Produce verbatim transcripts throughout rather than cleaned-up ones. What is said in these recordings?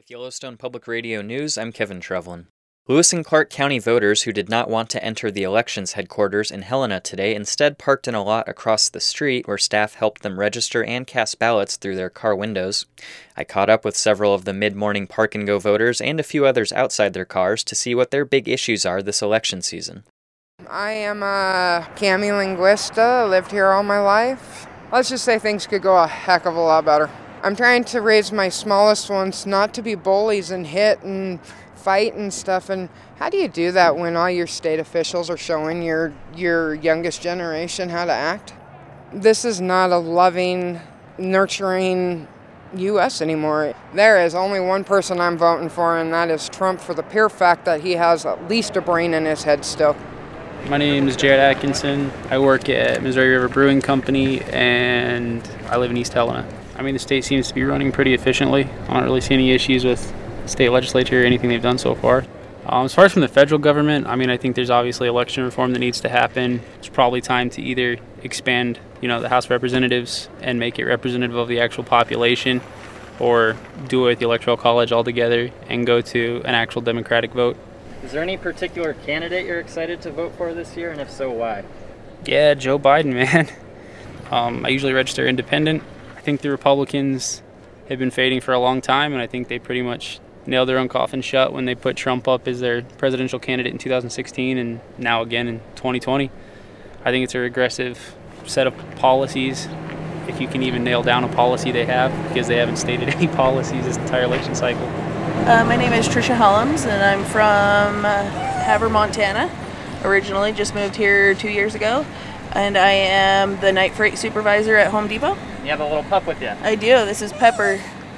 With Yellowstone Public Radio News, I'm Kevin Trevlin. Lewis and Clark County voters who did not want to enter the elections headquarters in Helena today instead parked in a lot across the street where staff helped them register and cast ballots through their car windows. I caught up with several of the mid-morning park-and-go voters and a few others outside their cars to see what their big issues are this election season. I am a Cami Linguista, lived here all my life. Let's just say things could go a heck of a lot better. I'm trying to raise my smallest ones not to be bullies and hit and fight and stuff. And how do you do that when all your state officials are showing your your youngest generation how to act? This is not a loving, nurturing U S anymore. There is only one person I'm voting for, and that is Trump, for the pure fact that he has at least a brain in his head still. My name is Jared Atkinson. I work at Missouri River Brewing Company, and I live in East Helena. I mean, the state seems to be running pretty efficiently. I don't really see any issues with state legislature or anything they've done so far. Um, as far as from the federal government, I mean, I think there's obviously election reform that needs to happen. It's probably time to either expand, you know, the House of Representatives and make it representative of the actual population, or do it with the Electoral College altogether and go to an actual Democratic vote. Is there any particular candidate you're excited to vote for this year, and if so, why? Yeah, Joe Biden, man. Um, I usually register independent. I think the Republicans have been fading for a long time, and I think they pretty much nailed their own coffin shut when they put Trump up as their presidential candidate in two thousand sixteen and now again in twenty twenty. I think it's a regressive set of policies, if you can even nail down a policy they have, because they haven't stated any policies this entire election cycle. Uh, my name is Trisha Helms, and I'm from uh, Havre, Montana. Originally, just moved here two years ago, and I am the night freight supervisor at Home Depot. You have a little pup with you. I do. This is Pepper.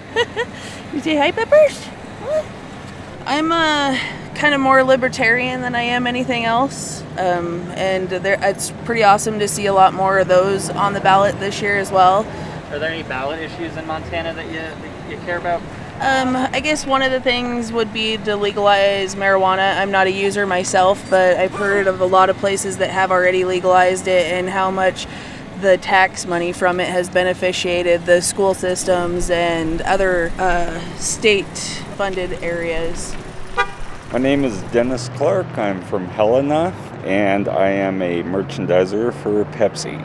You say hi, Peppers? I'm uh, kind of more libertarian than I am anything else, um, and there, it's pretty awesome to see a lot more of those on the ballot this year as well. Are there any ballot issues in Montana that you, that you care about? Um, I guess one of the things would be to legalize marijuana. I'm not a user myself, but I've heard of a lot of places that have already legalized it and how much the tax money from it has beneficiated the school systems and other uh, state-funded areas. My name is Dennis Clark. I'm from Helena, and I am a merchandiser for Pepsi.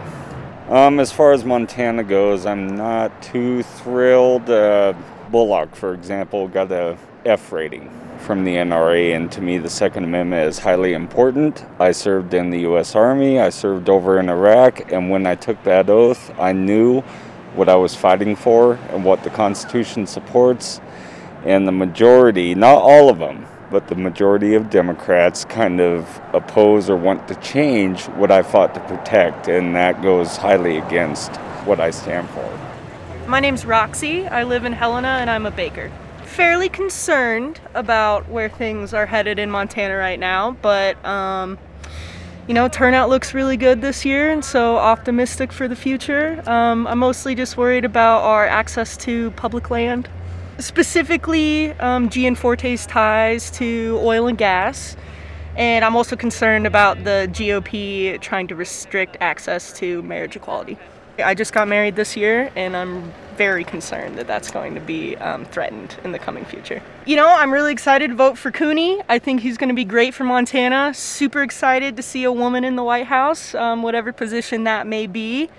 Um, as far as Montana goes, I'm not too thrilled. Uh, Bullock, for example, got a F rating from the N R A, and to me the Second Amendment is highly important. I served in the U S Army, I served over in Iraq, and when I took that oath, I knew what I was fighting for and what the Constitution supports. And the majority, not all of them, but the majority of Democrats kind of oppose or want to change what I fought to protect, and that goes highly against what I stand for. My name's Roxy. I live in Helena, and I'm a baker. Fairly concerned about where things are headed in Montana right now, but um, you know, turnout looks really good this year, and so optimistic for the future. Um, I'm mostly just worried about our access to public land, specifically um, Gianforte's ties to oil and gas, and I'm also concerned about the G O P trying to restrict access to marriage equality. I just got married this year, and I'm very concerned that that's going to be um, threatened in the coming future. You know, I'm really excited to vote for Cooney. I think he's going to be great for Montana. Super excited to see a woman in the White House, um, whatever position that may be.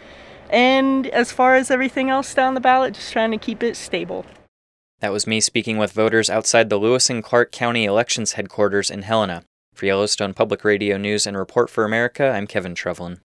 And as far as everything else down the ballot, just trying to keep it stable. That was me speaking with voters outside the Lewis and Clark County Elections Headquarters in Helena. For Yellowstone Public Radio News and Report for America, I'm Kevin Trevlin.